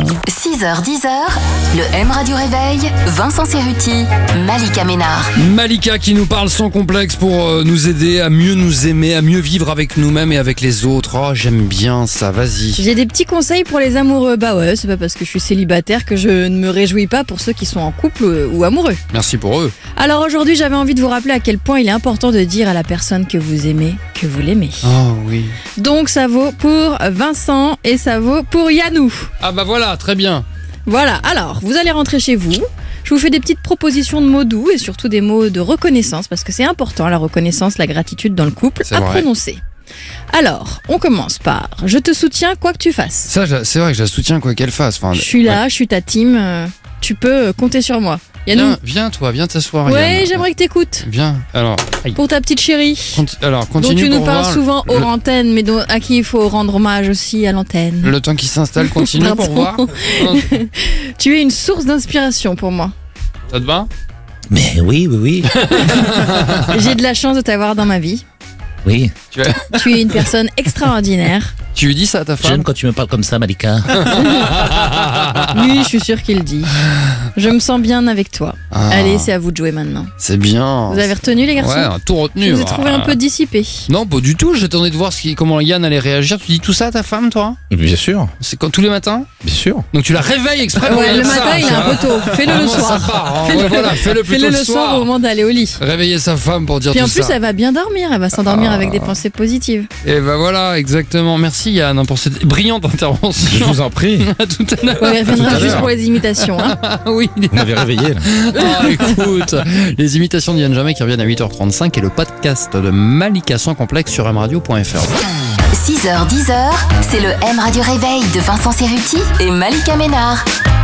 6h-10h, le M Radio Réveil, Vincent Cerruti, Malika Ménard. Malika qui nous parle sans complexe pour nous aider à mieux nous aimer, à mieux vivre avec nous-mêmes et avec les autres. Oh, j'aime bien ça, vas-y. J'ai des petits conseils pour les amoureux. Bah ouais, c'est pas parce que je suis célibataire que je ne me réjouis pas pour ceux qui sont en couple ou amoureux. Merci pour eux. Alors aujourd'hui, j'avais envie de vous rappeler à quel point il est important de dire à la personne que vous aimez que vous l'aimez. Oh oui. Donc ça vaut pour Vincent et ça vaut pour Yannou. Ah bah voilà, très bien. Voilà, alors vous allez rentrer chez vous. Je vous fais des petites propositions de mots doux et surtout des mots de reconnaissance parce que c'est important la reconnaissance, la gratitude dans le couple C'est à vrai. prononcer. Alors, on commence par « Je te soutiens quoi que tu fasses Ça, c'est vrai que je la soutiens quoi qu'elle fasse. ». Enfin, Je suis là, je suis ta team, tu peux compter sur moi. Yannou. Viens toi, viens t'asseoir. Ouais, Yann. j'aimerais que t'écoutes. Viens, alors. Pour ta petite chérie, Alors, dont continue tu nous pour parles voir souvent hors antenne, mais à qui il faut rendre hommage aussi à l'antenne. le temps qui s'installe, continue pour voir. Tu es une source d'inspiration pour moi. Ça te va? Mais oui. J'ai de la chance de t'avoir dans ma vie. Oui. Tu es une personne extraordinaire. Tu lui dis ça à ta femme? J'aime quand tu me parles comme ça, Malika. Oui, je suis sûre qu'il dit. Je me sens bien avec toi. Ah. Allez, c'est à vous de jouer maintenant. C'est bien. Vous avez retenu les garçons? Ouais, on a tout retenu. Je vous ai trouvé un peu dissipé. Non, pas du tout. J'attendais de voir comment Yann allait réagir. Tu dis tout ça à ta femme, toi? Bien sûr. C'est quand tous les matins? Bien sûr. Donc tu la réveilles exprès pour Ouais, dire le ça, matin, il est tu un vois. peu tôt. Fais-le le Ça soir. part, hein. Ouais, voilà, fais-le plutôt Fais-le le le soir au moment d'aller au lit. Réveiller sa femme pour dire Puis tout en plus, ça. elle va bien dormir. Elle va s'endormir avec des pensées positives. Et ben voilà, exactement. Merci Yann pour cette brillante intervention. Je vous en prie. À tout à l'heure. Ouais, elle tout à reviendra juste l'heure. pour les imitations. Hein. Ah oui. Vous m'avez réveillé là. Ah, écoute, les imitations d'Yann Jamais qui reviennent à 8h35 et le podcast de Malika sans complexe sur mradio.fr. 6h-10h, c'est le M Radio Réveil de Vincent Cerruti et Malika Ménard.